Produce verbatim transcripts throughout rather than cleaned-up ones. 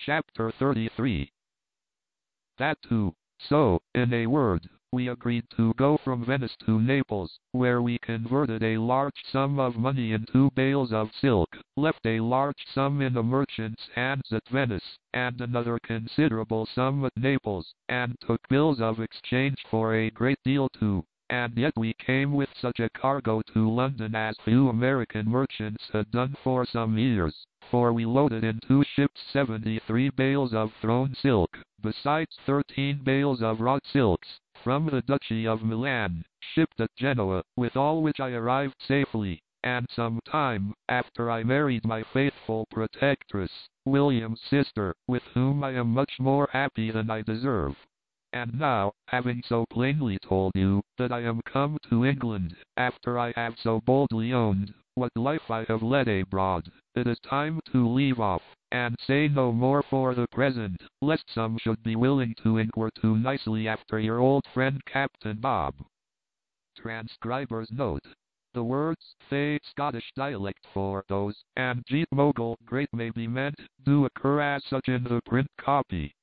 Chapter thirty-three. That too. So, in a word, we agreed to go from Venice to Naples, where we converted a large sum of money into bales of silk, left a large sum in a merchant's hands at Venice, and another considerable sum at Naples, and took bills of exchange for a great deal too. And yet we came with such a cargo to London as few American merchants had done for some years, for we loaded in two ships seventy-three bales of thrown silk, besides thirteen bales of wrought silks, from the Duchy of Milan, shipped at Genoa, with all which I arrived safely, and some time after I married my faithful protectress, William's sister, with whom I am much more happy than I deserve. And now, having so plainly told you that I am come to England, after I have so boldly owned what life I have led abroad, it is time to leave off, and say no more for the present, lest some should be willing to inquire too nicely after your old friend Captain Bob. Transcriber's note. The words "Thay Scottish dialect for those" and "Jeet Mogul great" may be meant, do occur as such in the print copy.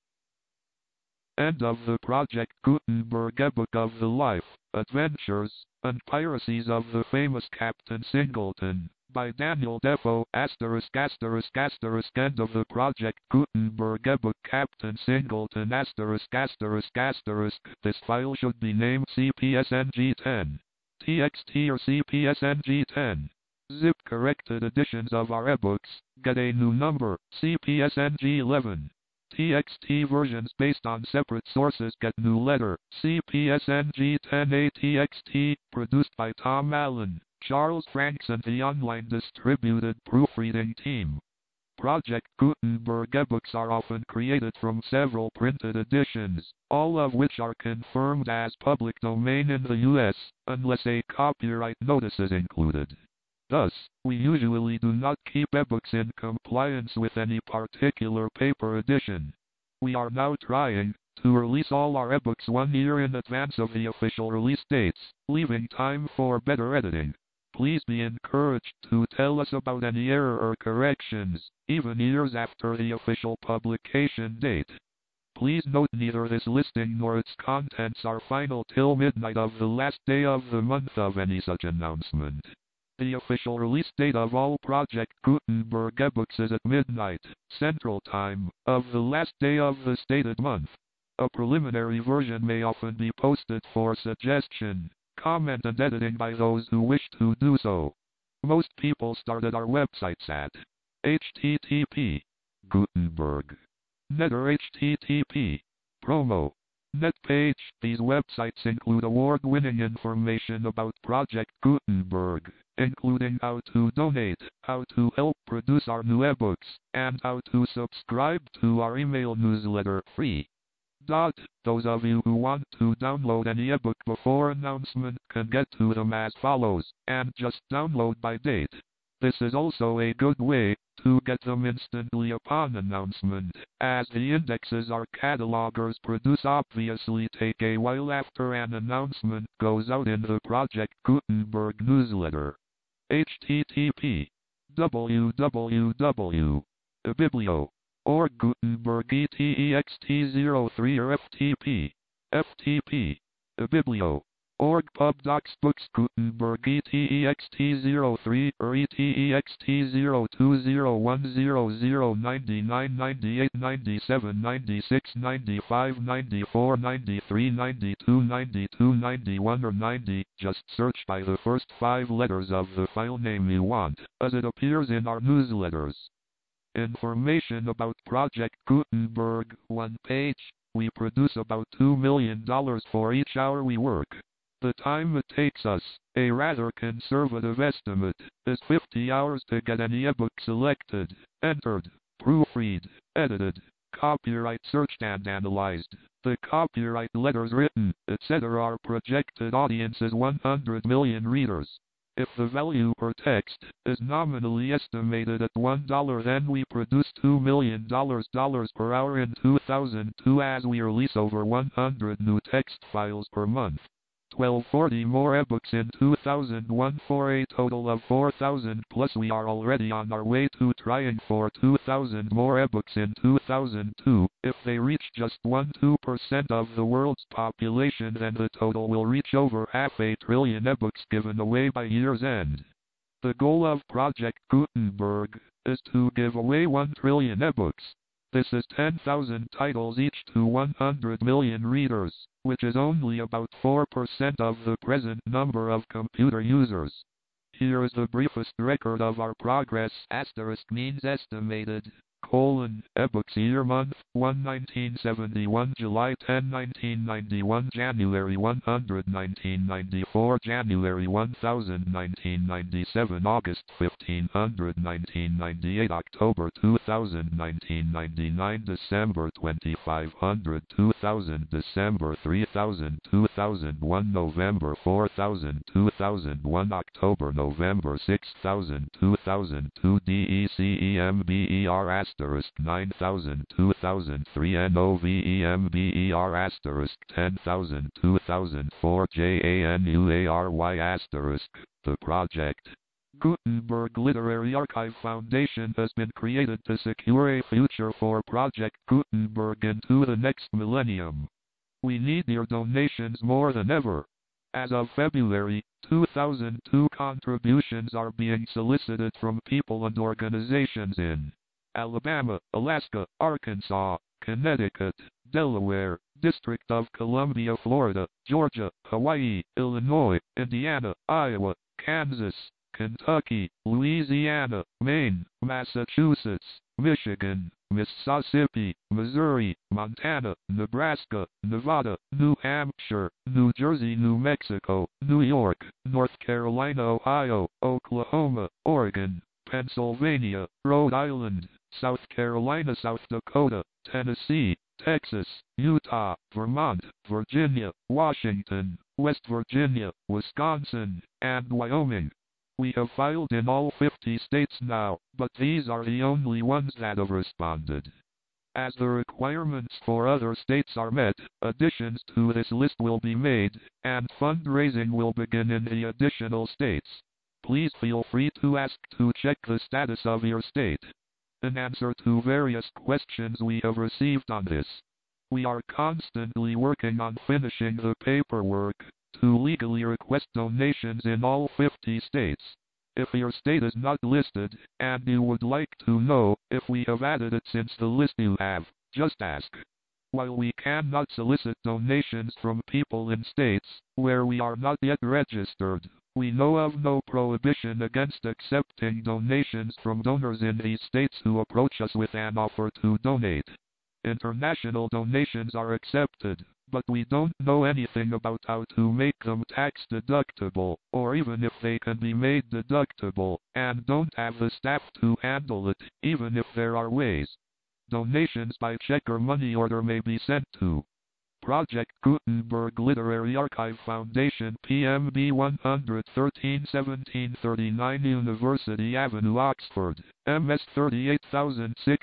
End of the Project Gutenberg ebook of the life, adventures, and piracies of the famous Captain Singleton, by Daniel Defoe, asterisk asterisk asterisk. End of the Project Gutenberg ebook Captain Singleton, asterisk asterisk asterisk. This file should be named C P S N G ten, T X T or C P S N G ten. Zip corrected editions of our ebooks get a new number, C P S N G eleven. T X T versions based on separate sources get new letter, C P S N G ten A T X T, produced by Tom Allen, Charles Franks and the online distributed proofreading team. Project Gutenberg ebooks are often created from several printed editions, all of which are confirmed as public domain in the U S, unless a copyright notice is included. Thus, we usually do not keep ebooks in compliance with any particular paper edition. We are now trying to release all our ebooks one year in advance of the official release dates, leaving time for better editing. Please be encouraged to tell us about any error or corrections, even years after the official publication date. Please note neither this listing nor its contents are final till midnight of the last day of the month of any such announcement. The official release date of all Project Gutenberg ebooks is at midnight, Central Time, of the last day of the stated month. A preliminary version may often be posted for suggestion, comment and editing by those who wish to do so. Most people started our websites at http Gutenberg net or http promo net page. These websites include award-winning information about Project Gutenberg, including how to donate, how to help produce our new ebooks, and how to subscribe to our email newsletter free. Dot. Those of you who want to download any ebook before announcement can get to them as follows, and just download by date. This is also a good way to get them instantly upon announcement, as the indexes our catalogers produce obviously take a while after an announcement goes out in the Project Gutenberg newsletter. http www biblio org Gutenberg etext zero three or ftp ftp biblio org pub docs books Gutenberg etext zero three or etext zero two zero one zero zero nine nine ninety eight ninety-seven ninety-six ninety-five ninety-four ninety-three ninety-two ninety-two ninety-one or ninety. Just search by the first five letters of the file name you want, as it appears in our newsletters. Information about Project Gutenberg. One page. We produce about two million dollars for each hour we work. The time it takes us, a rather conservative estimate, is fifty hours to get any ebook selected, entered, proofread, edited, copyright searched and analyzed. The copyright letters written, et cetera. Our projected audience is one hundred million readers. If the value per text is nominally estimated at one dollar, then we produce two million dollars per hour in two thousand two, as we release over one hundred new text files per month. twelve forty more ebooks in two thousand one for a total of four thousand plus. We are already on our way to trying for two thousand more ebooks in two thousand two. If they reach just one to two percent of the world's population, then the total will reach over half a trillion ebooks given away by year's end. The goal of Project Gutenberg is to give away one trillion ebooks. This is ten thousand titles each to one hundred million readers, which is only about four percent of the present number of computer users. Here is the briefest record of our progress. Asterisk means estimated. Colon, ebooks year month, one nineteen seventy-one, July tenth nineteen ninety-one, January one hundred nineteen ninety-four, January one thousand nineteen ninety-seven, August fifteen hundred nineteen ninety-eight, October two thousand nineteen ninety-nine, December twenty-five hundred two thousand, December three thousand two thousand one, November four thousand two thousand one, October November six thousand two thousand two, DECEMBER asterisk nine thousand two thousand three, NOVEMBER asterisk ten thousand two thousand four, JANUARY asterisk. The Project Gutenberg Literary Archive Foundation has been created to secure a future for Project Gutenberg into the next millennium. We need your donations more than ever. As of February two thousand two, contributions are being solicited from people and organizations in Alabama, Alaska, Arkansas, Connecticut, Delaware, District of Columbia, Florida, Georgia, Hawaii, Illinois, Indiana, Iowa, Kansas, Kentucky, Louisiana, Maine, Massachusetts, Michigan, Mississippi, Missouri, Montana, Nebraska, Nevada, New Hampshire, New Jersey, New Mexico, New York, North Carolina, Ohio, Oklahoma, Oregon, Pennsylvania, Rhode Island, South Carolina, South Dakota, Tennessee, Texas, Utah, Vermont, Virginia, Washington, West Virginia, Wisconsin, and Wyoming. We have filed in all fifty states now, but these are the only ones that have responded. As the requirements for other states are met, additions to this list will be made, and fundraising will begin in the additional states. Please feel free to ask to check the status of your state. In answer to various questions we have received on this, we are constantly working on finishing the paperwork to legally request donations in all fifty states. If your state is not listed, and you would like to know if we have added it since the list you have, just ask. While we cannot solicit donations from people in states where we are not yet registered, we know of no prohibition against accepting donations from donors in these states who approach us with an offer to donate. International donations are accepted, but we don't know anything about how to make them tax deductible, or even if they can be made deductible, and don't have the staff to handle it, even if there are ways. Donations by check or money order may be sent to Project Gutenberg Literary Archive Foundation, P M B one thirteen seventeen thirty-nine University Avenue, Oxford, M S thirty-eight six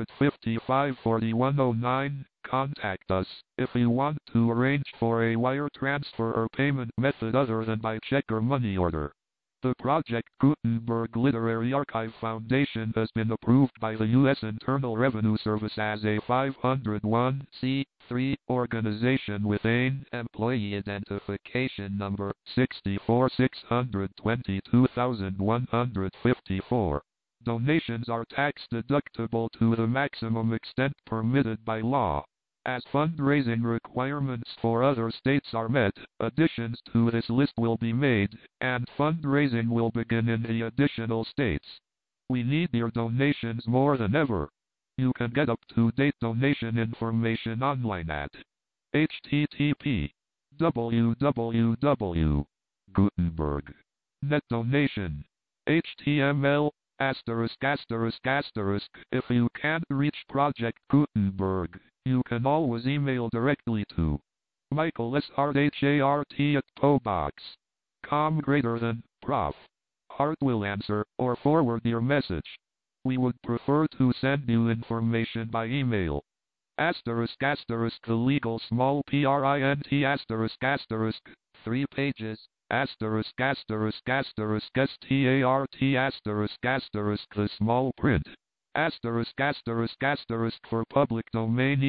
five four one oh nine. Contact us if you want to arrange for a wire transfer or payment method other than by check or money order. The Project Gutenberg Literary Archive Foundation has been approved by the U S Internal Revenue Service as a five oh one c three organization with an employee identification number sixty-four six twenty-two one fifty-four. Donations are tax deductible to the maximum extent permitted by law. As fundraising requirements for other states are met, additions to this list will be made, and fundraising will begin in the additional states. We need your donations more than ever. You can get up-to-date donation information online at http www Gutenberg net donation html asterisk asterisk asterisk. If you can't reach Project Gutenberg, you can always email directly to Michael S. Hart H A R T at pobox dot com greater than Prof. Hart will answer or forward your message. We would prefer to send you information by email. Asterisk asterisk the legal small print asterisk asterisk three pages, asterisk asterisk asterisk start asterisk asterisk the small print. Asterisk asterisk asterisk for public domain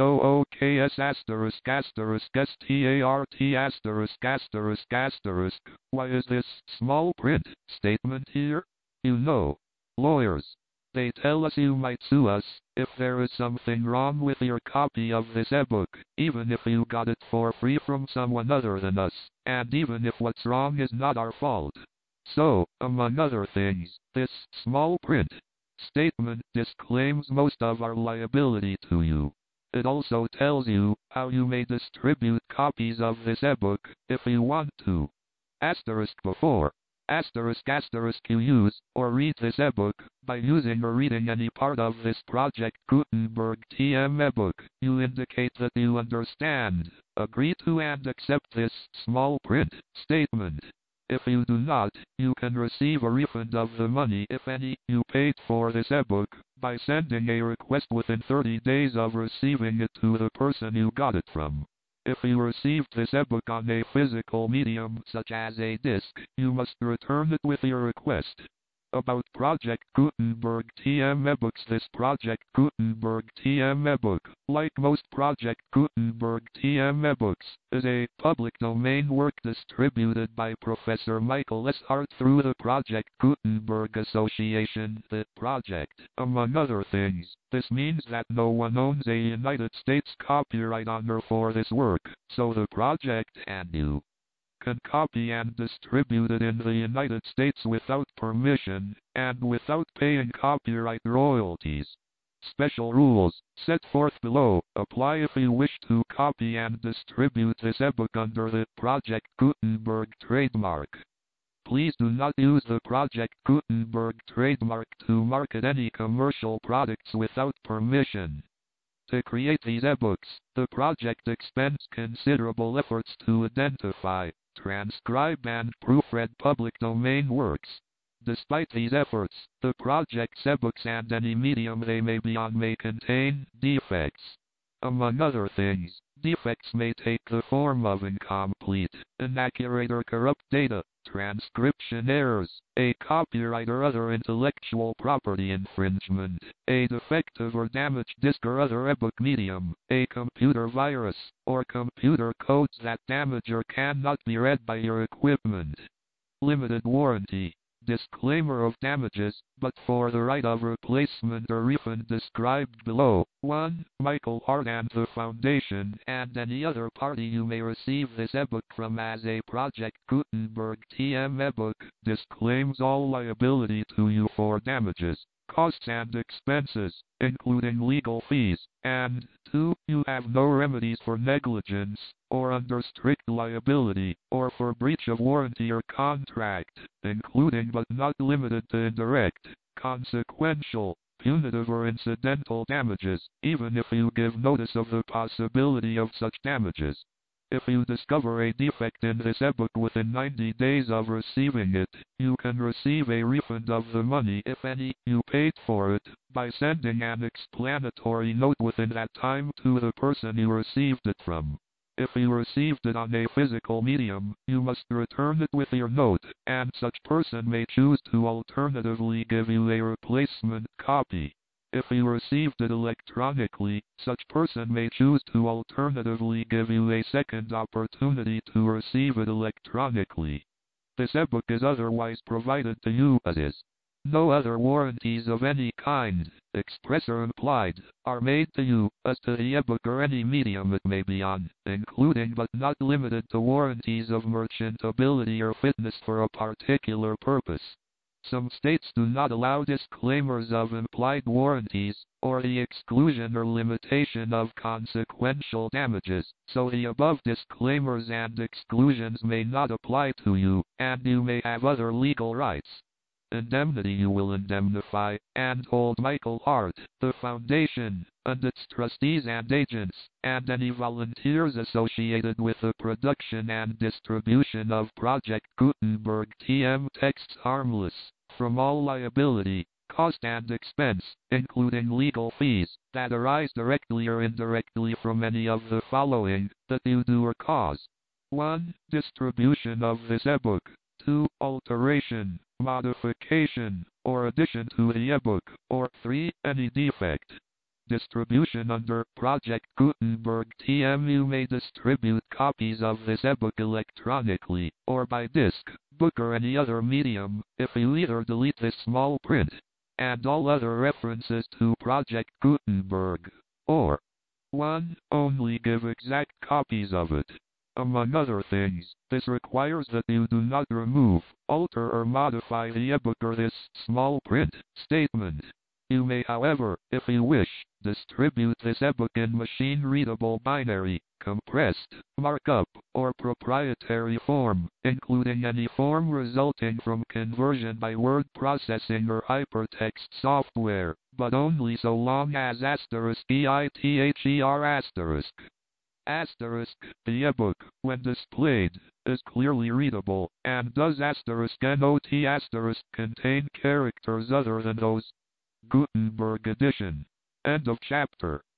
ebooks asterisk asterisk start asterisk asterisk asterisk. Why is this small print statement here? You know, lawyers. They tell us you might sue us if there is something wrong with your copy of this ebook, even if you got it for free from someone other than us, and even if what's wrong is not our fault. So, among other things, this small print statement disclaims most of our liability to you. It also tells you how you may distribute copies of this ebook if you want to. Asterisk before. Asterisk asterisk you use or read this ebook by using or reading any part of this Project Gutenberg T M ebook. You indicate that you understand, agree to and accept this small print statement. If you do not, you can receive a refund of the money, if any, you paid for this ebook by sending a request within thirty days of receiving it to the person you got it from. If you received this ebook on a physical medium such as a disc, you must return it with your request. About Project Gutenberg T M ebooks. This Project Gutenberg T M ebook, like most Project Gutenberg T M ebooks, is a public domain work distributed by Professor Michael S. Hart through the Project Gutenberg Association, the project. Among other things, this means that no one owns a United States copyright honor for this work, so the project and you can copy and distribute it in the United States without permission, and without paying copyright royalties. Special rules, set forth below, apply if you wish to copy and distribute this ebook under the Project Gutenberg trademark. Please do not use the Project Gutenberg trademark to market any commercial products without permission. To create these ebooks, the project expends considerable efforts to identify, transcribe and proofread public domain works. Despite these efforts, the project's ebooks and any medium they may be on may contain defects. Among other things, defects may take the form of incomplete, inaccurate or corrupt data, transcription errors, a copyright or other intellectual property infringement, a defective or damaged disk or other ebook medium, a computer virus, or computer codes that damage or cannot be read by your equipment. Limited warranty. Disclaimer of damages, but for the right of replacement or refund described below. one. Michael Hart and the Foundation, and any other party you may receive this ebook from as a Project Gutenberg T M ebook, disclaims all liability to you for damages, costs and expenses, including legal fees, and two. You have no remedies for negligence, or under strict liability, or for breach of warranty or contract, including but not limited to indirect, consequential, punitive or incidental damages, even if you give notice of the possibility of such damages. If you discover a defect in this ebook within ninety days of receiving it, you can receive a refund of the money, if any, you paid for it, by sending an explanatory note within that time to the person you received it from. If you received it on a physical medium, you must return it with your note, and such person may choose to alternatively give you a replacement copy. If you received it electronically, such person may choose to alternatively give you a second opportunity to receive it electronically. This ebook is otherwise provided to you as is. No other warranties of any kind, express or implied, are made to you as to the ebook or any medium it may be on, including but not limited to warranties of merchantability or fitness for a particular purpose. Some states do not allow disclaimers of implied warranties, or the exclusion or limitation of consequential damages, so the above disclaimers and exclusions may not apply to you, and you may have other legal rights. Indemnity. You will indemnify and hold Michael Hart, the Foundation, and its trustees and agents, and any volunteers associated with the production and distribution of Project Gutenberg T M texts harmless, from all liability, cost and expense, including legal fees, that arise directly or indirectly from any of the following, that you do or cause. one. Distribution of this ebook. two. Alteration, modification, or addition to the ebook. Or three. Any defect. Distribution under Project Gutenberg T M. You may distribute copies of this ebook electronically, or by disc, book or any other medium, if you either delete this small print, and all other references to Project Gutenberg, or one. Only give exact copies of it. Among other things, this requires that you do not remove, alter or modify the ebook or this small print statement. You may, however, if you wish, distribute this ebook in machine-readable binary, compressed, markup, or proprietary form, including any form resulting from conversion by word processing or hypertext software, but only so long as asterisk either asterisk. Asterisk, the ebook, when displayed, is clearly readable, and does asterisk not asterisk contain characters other than those. Gutenberg edition. End of chapter.